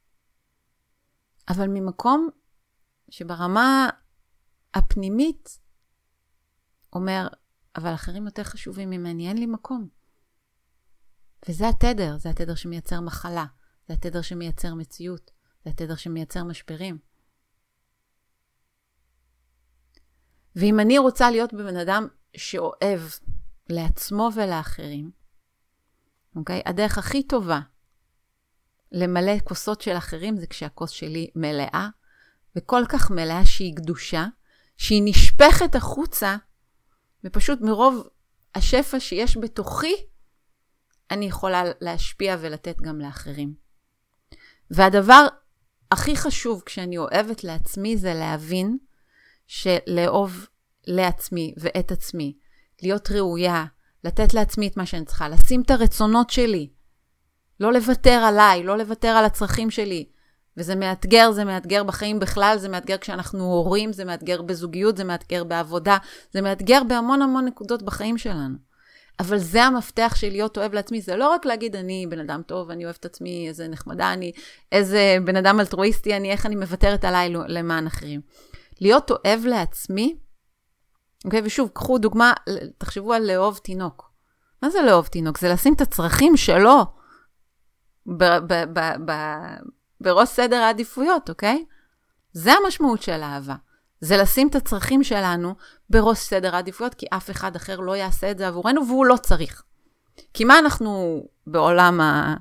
אבל ממקום שברמה הפנימית אומר, אבל אחרים יותר חשובים ממני, אין לי מקום. וזה התדר, זה התדר שמייצר מחלה, זה התדר שמייצר מציאות, זה התדר שמייצר משברים. ואם אני רוצה להיות בבן אדם שאוהב לעצמו ולאחרים, אוקיי? הדרך הכי טובה למלא כוסות של אחרים זה כשהכוס שלי מלאה, וכל כך מלאה שהיא קדושה, שהיא נשפכת החוצה, ופשוט מרוב השפע שיש בתוכי, אני יכולה להשפיע ולתת גם לאחרים. והדבר הכי חשוב כשאני אוהבת לעצמי זה להבין שלאהוב לעצמי ואת עצמי, להיות ראויה, לתת לעצמי את מה שאני צריכה, לשים את הרצונות שלי, לא לוותר עליי, לא לוותר על הצרכים שלי. וזה מאתגר, זה מאתגר בחיים בכלל, זה מאתגר כשאנחנו הורים, זה מאתגר בזוגיות, זה מאתגר בעבודה, זה מאתגר בהמון המון נקודות בחיים שלנו. אבל זה המפתח של להיות אוהב לעצמי, זה לא רק להגיד אני בן אדם טוב, אני אוהב את עצמי, איזה נחמדה אני, איזה בן אדם אלטרואיסטי אני, איך אני מוותרת עליי למען אחרים. להיות אוהב לעצמי, אוקיי, ושוב, קחו דוגמה, תחשבו על לאהוב תינוק. מה זה לאהוב תינוק? זה לשים את הצרכים שלו ב- ב- ב- ב- בראש סדר העדיפויות, אוקיי? זה המשמעות של האהבה. זה לשים את הצרכים שלנו בראש סדר העדיפויות, כי אף אחד אחר לא יעשה את זה עבורנו, והוא לא צריך. כי מה אנחנו בעולם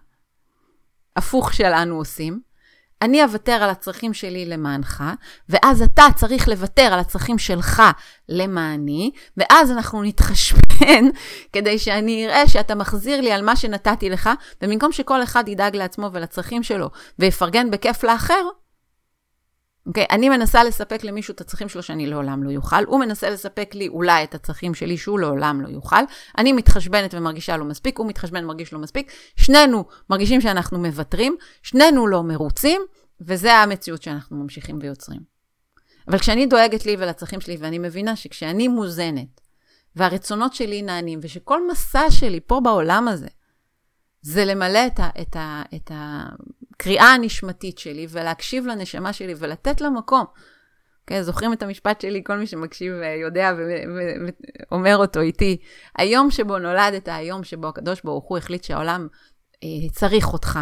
ההפוך שלנו עושים? אני אוותר על הצרכים שלי למענך, ואז אתה צריך לוותר על הצרכים שלך למעני, ואז אנחנו נתחשבן כדי שאני אראה שאתה מחזיר לי על מה שנתתי לך, ובמקום שכל אחד ידאג לעצמו ולצרכים שלו, ויפרגן בכיף לאחר, okay, אני מנסה לספק למישהו את הצרכים שלו שאני לעולם לא יוכל, הוא מנסה לספק לי אולי את הצרכים שלי שהוא לעולם לא יוכל, אני מתחשבנת ומרגישה לא מספיק, הוא מתחשבן ומרגיש לא מספיק, שנינו מרגישים שאנחנו מבטרים, שנינו לא מרוצים, וזה המציאות שאנחנו ממשיכים ויוצרים. אבל כשאני דואגת לי ולצרכים שלי, ואני מבינה שכשאני מוזנת, והרצונות שלי נענים, ושכל מסע שלי פה בעולם הזה, זה למלא את ה... את ה, את ה קריאה הנשמתית שלי, ולהקשיב לנשמה שלי, ולתת לה מקום. Okay, זוכרים את המשפט שלי, כל מי שמקשיב יודע ואומר אותו איתי. היום שבו נולדת, היום שבו הקדוש ברוך הוא החליט שהעולם אה, צריך אותך,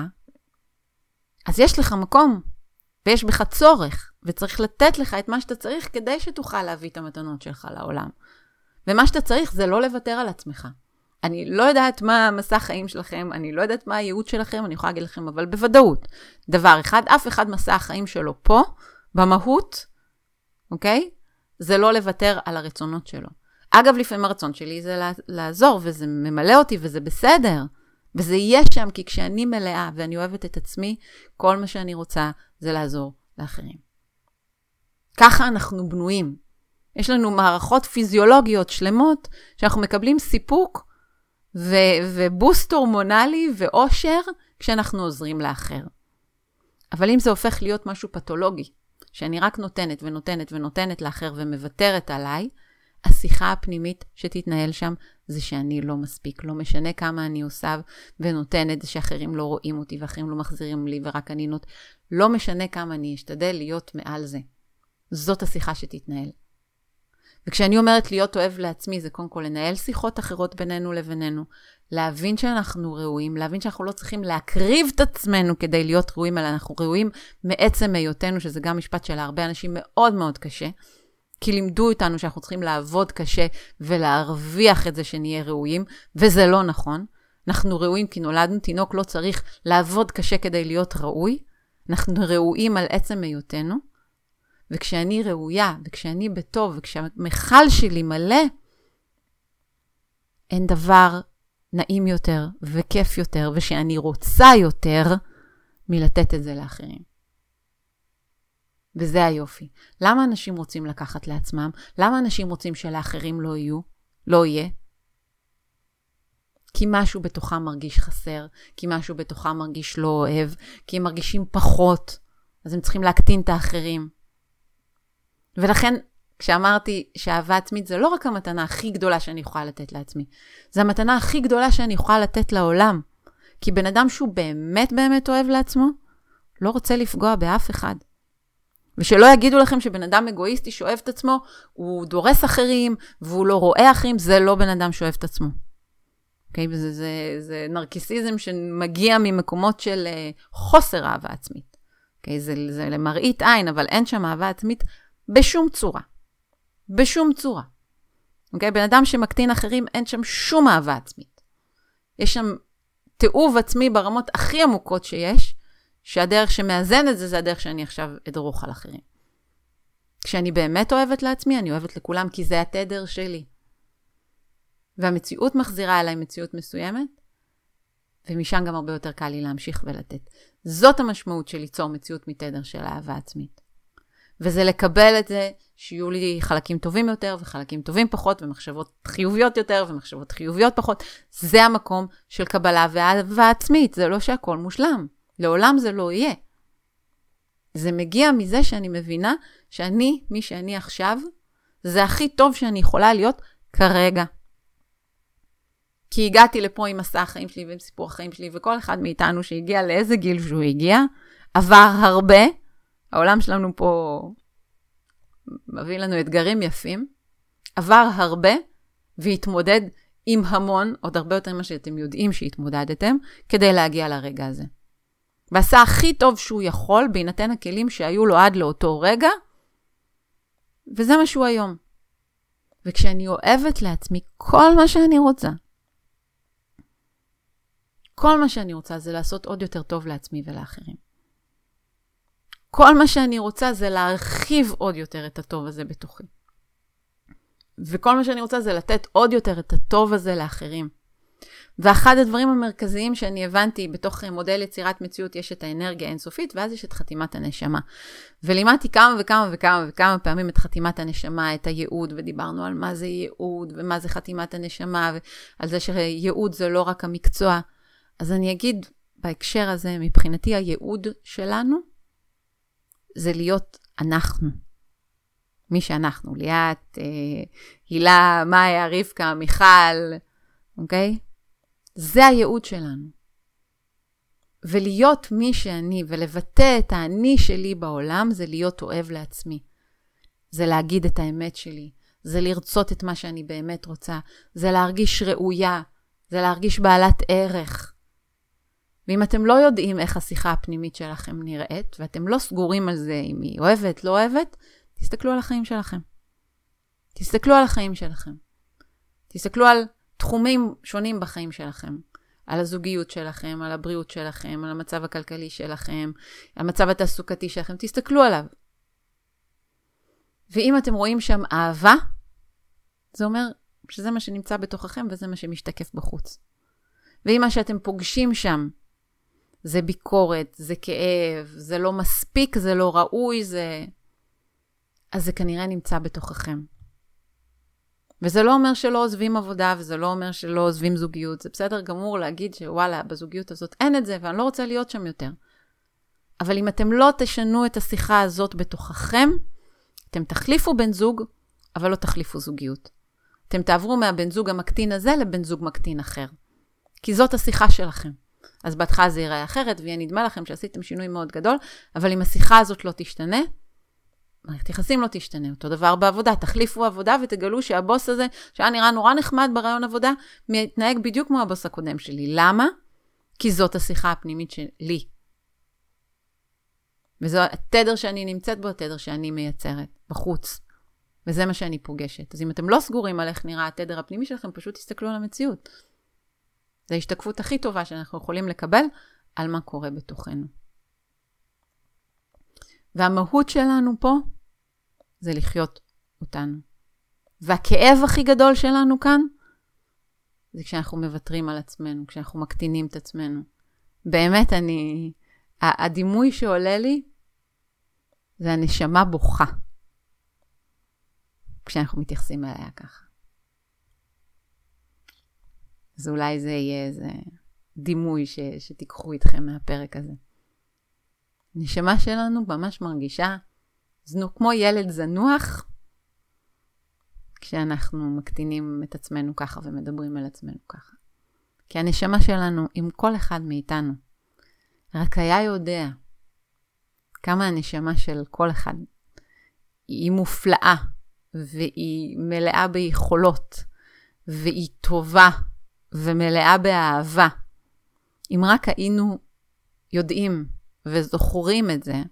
אז יש לך מקום, ויש בך צורך, וצריך לתת לך את מה שאתה צריך, כדי שתוכל להביא את המתנות שלך לעולם. ומה שאתה צריך זה לא לוותר על עצמך. אני לא יודעת מה מסע החיים שלכם, אני לא יודעת מה הייעוד שלכם, אני יכולה להגיד לכם, אבל בוודאות, דבר אחד, אף אחד מסע החיים שלו פה, במהות, אוקיי? זה לא לוותר על הרצונות שלו. אגב, לפעמים הרצון שלי זה לעזור, וזה ממלא אותי, וזה בסדר, וזה יהיה שם, כי כשאני מלאה, ואני אוהבת את עצמי, כל מה שאני רוצה זה לעזור לאחרים. ככה אנחנו בנויים. יש לנו מערכות פיזיולוגיות שלמות, שאנחנו מקבלים סיפוק, ו- ובוסט הורמונלי ואושר כשאנחנו עוזרים לאחר. אבל אם זה הופך להיות משהו פתולוגי, שאני רק נותנת ונותנת ונותנת לאחר ומוותרת עליי, השיחה הפנימית שתתנהל שם זה שאני לא מספיק, לא משנה כמה אני עושה ונותנת, זה שאחרים לא רואים אותי ואחרים לא מחזירים לי ורק אני נות... לא משנה כמה אני אשתדל להיות מעל זה. זאת השיחה שתתנהל. וכשאני אומרת להיות אוהב לעצמי, זה קודם כל לנהל שיחות אחרות בינינו לבינינו, להבין שאנחנו ראויים, להבין שאנחנו לא צריכים להקריב את עצמנו כדי להיות ראויים, אלא אנחנו ראויים מעצם היותנו, שזה גם משפט של הרבה אנשים מאוד מאוד קשה, כי לימדו אותנו שאנחנו צריכים לעבוד קשה ולהרוויח את זה שנהיה ראויים, וזה לא נכון. אנחנו ראויים כי נולדנו, תינוק לא צריך לעבוד קשה כדי להיות ראוי, אנחנו ראויים על עצם היותנו, וכשאני ראויה, וכשאני בטוב, וכשהמחל שלי מלא, אין דבר נעים יותר וכיף יותר, ושאני רוצה יותר מלתת את זה לאחרים. וזה היופי. למה אנשים רוצים לקחת לעצמם? למה אנשים רוצים שלאחרים לא יהיו? לא יהיה? כי משהו בתוכם מרגיש חסר, כי משהו בתוכם מרגיש לא אוהב, כי הם מרגישים פחות, אז הם צריכים להקטין את האחרים. ולכן, כשאמרתי שאהבה עצמית זה לא רק המתנה הכי גדולה שאני יכולה לתת לעצמי, זה המתנה הכי גדולה שאני יכולה לתת לעולם. כי בן אדם שהוא באמת באמת אוהב לעצמו, לא רוצה לפגוע באף אחד. ושלא יגידו לכם שבן אדם אגואיסטי שאוהב את עצמו, הוא דורס אחרים, והוא לא רואה אחרים, זה לא בן אדם שאוהב את עצמו. Okay? זה, זה, זה נרקיסיזם שמגיע ממקומות של חוסר אהבה עצמית. Okay? זה, זה למראית עין, אבל אין שם אהבה עצמית בשום צורה. בשום צורה. Okay? בן אדם שמקטין אחרים, אין שם שום אהבה עצמית. יש שם תיעוב עצמי ברמות הכי עמוקות שיש, שהדרך שמאזן את זה, זה הדרך שאני עכשיו אדרוך על אחרים. כשאני באמת אוהבת לעצמי, אני אוהבת לכולם, כי זה התדר שלי. והמציאות מחזירה אליי מציאות מסוימת, ומשם גם הרבה יותר קל לי להמשיך ולתת. זאת המשמעות של ליצור מציאות מתדר של אהבה עצמית. וזה לקבל את זה שיהיו לי חלקים טובים יותר, וחלקים טובים פחות, ומחשבות חיוביות יותר, ומחשבות חיוביות פחות. זה המקום של קבלה ואהבה עצמית. זה לא שהכל מושלם. לעולם זה לא יהיה. זה מגיע מזה שאני מבינה שאני, מי שאני עכשיו, זה הכי טוב שאני יכולה להיות כרגע. כי הגעתי לפה עם מסע החיים שלי ועם סיפור החיים שלי, וכל אחד מאיתנו שהגיע לאיזה גיל שהוא הגיע, עבר הרבה. העולם שלנו פה מביא לנו אתגרים יפים. עבר הרבה והתמודד עם המון, עוד הרבה יותר ממה שאתם יודעים שהתמודדתם, כדי להגיע לרגע הזה. ועשה הכי טוב שהוא יכול, בהינתן הכלים שהיו לו עד לאותו רגע, וזה מה שהוא היום. וכשאני אוהבת לעצמי כל מה שאני רוצה, כל מה שאני רוצה זה לעשות עוד יותר טוב לעצמי ולאחרים. כל מה שאני רוצה זה להרחיב עוד יותר את הטוב הזה בתוכי. וכל מה שאני רוצה זה לתת עוד יותר את הטוב הזה לאחרים. ואחד הדברים המרכזיים שאני הבנתי בתוך מודל יצירת מציאות, יש את האנרגיה האינסופית, ואז יש את חתימת הנשמה. ולימדתי כמה וכמה וכמה וכמה פעמים את חתימת הנשמה, את הייעוד, ודיברנו על מה זה ייעוד, ומה זה חתימת הנשמה, ועל זה שייעוד זה לא רק המקצוע. אז אני אגיד בהקשר הזה, מבחינתי הייעוד שלנו, זה להיות אנחנו. מי שאנחנו, ליאת, אה, הילה, מאיה, רבקה, מיכל, אוקיי? זה הייעוד שלנו. ולהיות מי שאני ולבטא את האני שלי בעולם, זה להיות אוהב לעצמי. זה להגיד את האמת שלי. זה לרצות את מה שאני באמת רוצה. זה להרגיש ראויה. זה להרגיש בעלת ערך. ואם אתם לא יודעים איך השיחה הפנימית שלכם נראית, ואתם לא סגורים על זה אם היא אוהבת, לא אוהבת, תסתכלו על החיים שלכם. תסתכלו על החיים שלכם. תסתכלו על תחומים שונים בחיים שלכם. על הזוגיות שלכם, על הבריאות שלכם, על המצב הכלכלי שלכם, על המצב התעסוקתי שלכם. תסתכלו עליו. ואם אתם רואים שם אהבה, זה אומר שזה מה שנמצא בתוככם וזה מה שמשתקף בחוץ. ואם מה שאתם פוגשים שם, זה ביקורת, זה כאב, זה לא מספיק, זה לא ראוי, זה... אז זה כנראה נמצא בתוככם. וזה לא אומר שלא עוזבים עבודה, וזה לא אומר שלא עוזבים זוגיות. זה בסדר גמור להגיד שוואלה, בזוגיות הזאת אין את זה, ואני לא רוצה להיות שם יותר. אבל אם אתם לא תשנו את השיחה הזאת בתוככם, אתם תחליפו בן זוג, אבל לא תחליפו זוגיות. אתם תעברו מהבן זוג המקטין הזה לבן זוג מקטין אחר. כי זאת השיחה שלכם. אז בהתחלה זה ייראה אחרת, ויהיה נדמה לכם שעשיתם שינוי מאוד גדול, אבל אם השיחה הזאת לא תשתנה, מערכת יחסים לא תשתנה. אותו דבר בעבודה, תחליפו עבודה ותגלו שהבוס הזה, שהיה נראה נורא נחמד ברעיון עבודה, מתנהג בדיוק כמו הבוס הקודם שלי. למה? כי זאת השיחה הפנימית שלי. וזו התדר שאני נמצאת בו, התדר שאני מייצרת, בחוץ. וזה מה שאני פוגשת. אז אם אתם לא סגורים על איך נראה התדר הפנימי שלכם, פשוט תסתכלו על המציאות. זו ההשתקפות הכי טובה שאנחנו יכולים לקבל על מה קורה בתוכנו. והמהות שלנו פה זה לחיות אותנו. והכאב הכי גדול שלנו כאן זה כשאנחנו מוותרים על עצמנו, כשאנחנו מקטינים את עצמנו. באמת אני, הדימוי שעולה לי זה הנשמה בוכה. כשאנחנו מתייחסים אליה ככה. אז אולי זה יהיה איזה דימוי ש, שתיקחו איתכם מהפרק הזה. נשמה שלנו ממש מרגישה זנו, כמו ילד זנוח, כשאנחנו מקטינים את עצמנו ככה ומדברים על עצמנו ככה. כי הנשמה שלנו, עם כל אחד מאיתנו, רק היה יודע כמה הנשמה של כל אחד היא מופלאה, והיא מלאה ביכולות, והיא טובה, ומלאה באהבה. אם רק היינו יודעים וזוכרים את זה,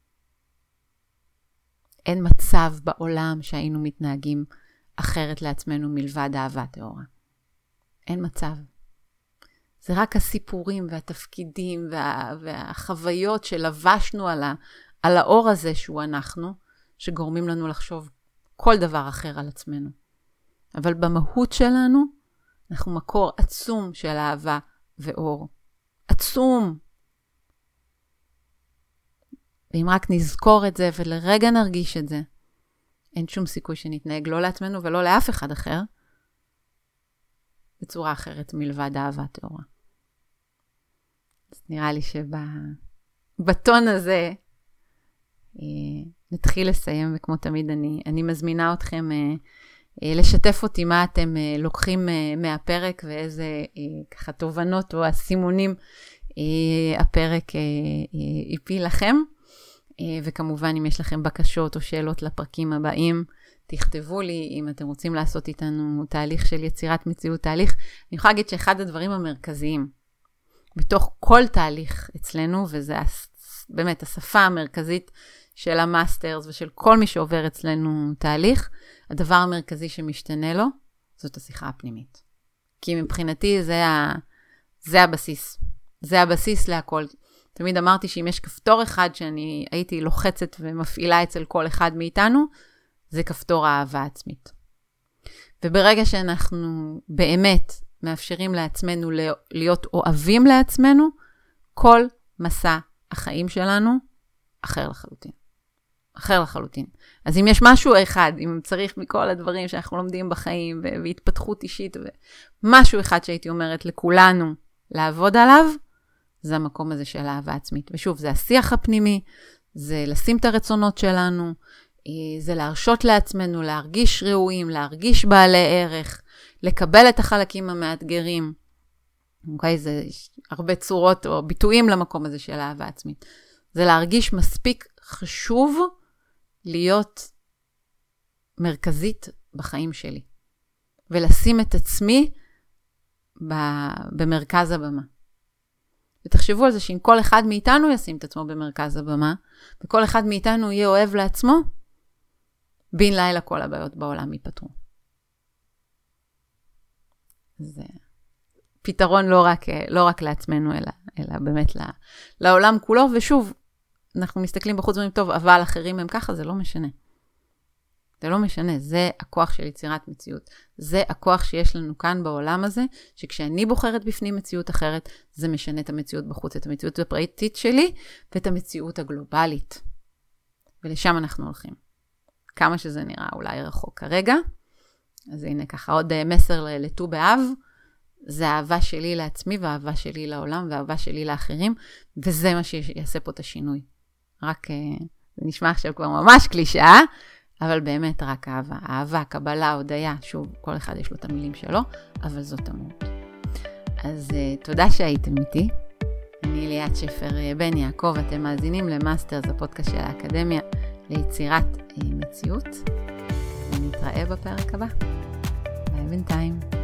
אין מצב בעולם שהיינו מתנהגים אחרת לעצמנו מלבד אהבה טהורה. אין מצב. זה רק הסיפורים והתפקידים וה, והחוויות שלבשנו על, ה, על האור הזה שהוא אנחנו, שגורמים לנו לחשוב כל דבר אחר על עצמנו. אבל במהות שלנו, אנחנו מקור עצום של אהבה ואור. עצום. ואם רק נזכור את זה ולרגע נרגיש את זה, אין שום סיכוי שנתנהג לא לעצמנו ולא לאף אחד אחר, בצורה אחרת מלבד אהבה טהורה. אז נראה לי שבטון הזה נתחיל לסיים, וכמו תמיד אני, אני מזמינה אתכם לשתף אותי מה אתם לוקחים מהפרק, ואיזה ככה תובנות או הסימונים הפרק הפיל לכם. וכמובן אם יש לכם בקשות או שאלות לפרקים הבאים, תכתבו לי. אם אתם רוצים לעשות איתנו תהליך של יצירת מציאות תהליך, אני יכולה להגיד שאחד הדברים המרכזיים בתוך כל תהליך אצלנו, וזה באמת השפה המרכזית של המאסטרס ושל כל מי שעובר אצלנו תהליך, הדבר המרכזי שמשתנה לו, זאת השיחה הפנימית. כי מבחינתי זה, ה... זה הבסיס. זה הבסיס להכל. תמיד אמרתי שאם יש כפתור אחד שאני הייתי לוחצת ומפעילה אצל כל אחד מאיתנו, זה כפתור האהבה עצמית. וברגע שאנחנו באמת מאפשרים לעצמנו להיות אוהבים לעצמנו, כל מסע החיים שלנו אחר לחלוטין. אחר לחלוטין. אז אם יש משהו אחד, אם צריך מכל הדברים שאנחנו לומדים בחיים, והתפתחות אישית, ומשהו אחד שהייתי אומרת לכולנו לעבוד עליו, זה המקום הזה של אהבה עצמית. ושוב, זה השיח הפנימי, זה לשים את הרצונות שלנו, זה להרשות לעצמנו, להרגיש ראויים, להרגיש בעלי ערך, לקבל את החלקים המאתגרים. אוקיי, זה הרבה צורות או ביטויים למקום הזה של אהבה עצמית. זה להרגיש מספיק חשוב להיות מרכזית בחיים שלי. ולשים את עצמי במרכז הבמה. ותחשבו על זה שאם כל אחד מאיתנו ישים את עצמו במרכז הבמה, וכל אחד מאיתנו יהיה אוהב לעצמו, בין לילה כל הבעיות בעולם ייפתרו. זה פתרון לא רק, לא רק לעצמנו, אלא, אלא באמת לעולם כולו. ושוב, אנחנו מסתכלים בחוץ ואומרים, טוב, אבל אחרים הם ככה, זה לא משנה. זה לא משנה, זה הכוח של יצירת מציאות. זה הכוח שיש לנו כאן בעולם הזה, שכשאני בוחרת בפנים מציאות אחרת, זה משנה את המציאות בחוץ, את המציאות הפרטית שלי, ואת המציאות הגלובלית. ולשם אנחנו הולכים. כמה שזה נראה אולי רחוק כרגע. אז הנה ככה עוד מסר לט"ו באב. זה האהבה שלי לעצמי והאהבה שלי לעולם והאהבה שלי לאחרים, וזה מה שיעשה פה את השינוי. רק, זה נשמע עכשיו כבר ממש קלישאה, אבל באמת רק אהבה. אהבה, קבלה, הודיה, שוב, כל אחד יש לו את המילים שלו, אבל זאת המהות. אז תודה שהייתם איתי. אני ליאת שפר בן יעקב, אתם מאזינים למאסטרס, הפודקאסט של האקדמיה ליצירת מציאות. ונתראה בפרק הבא. ביי בינתיים.